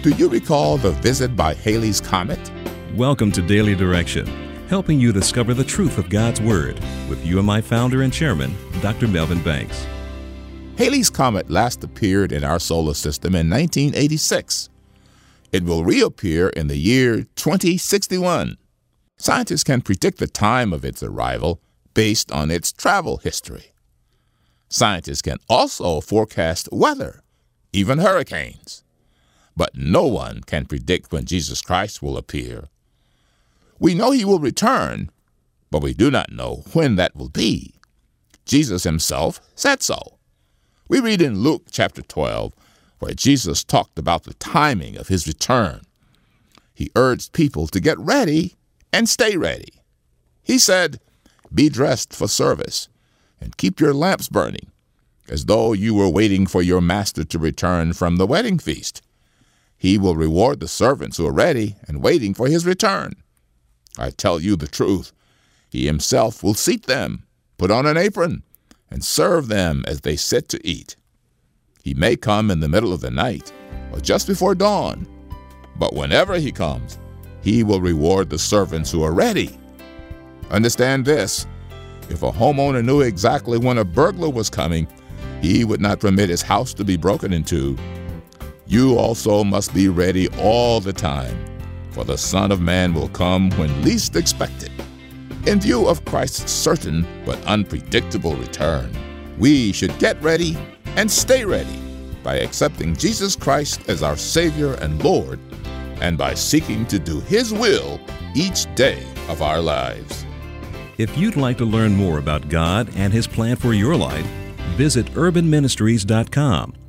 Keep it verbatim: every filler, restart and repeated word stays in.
Do you recall the visit by Halley's Comet? Welcome to Daily Direction, helping you discover the truth of God's Word with U M I founder and chairman, Doctor Melvin Banks. Halley's Comet last appeared in our solar system in nineteen eighty-six. It will reappear in the year twenty sixty-one. Scientists can predict the time of its arrival based on its travel history. Scientists can also forecast weather, even hurricanes. But no one can predict when Jesus Christ will appear. We know he will return, but we do not know when that will be. Jesus himself said so. We read in Luke chapter twelve, where Jesus talked about the timing of his return. He urged people to get ready and stay ready. He said, "Be dressed for service, and keep your lamps burning, as though you were waiting for your master to return from the wedding feast. He will reward the servants who are ready and waiting for his return. I tell you the truth, he himself will seat them, put on an apron, and serve them as they sit to eat. He may come in the middle of the night or just before dawn, but whenever he comes, he will reward the servants who are ready. Understand this, if a homeowner knew exactly when a burglar was coming, he would not permit his house to be broken into. You also must be ready all the time, for the Son of Man will come when least expected." In view of Christ's certain but unpredictable return, we should get ready and stay ready by accepting Jesus Christ as our Savior and Lord, and by seeking to do his will each day of our lives. If you'd like to learn more about God and his plan for your life, visit urban ministries dot com.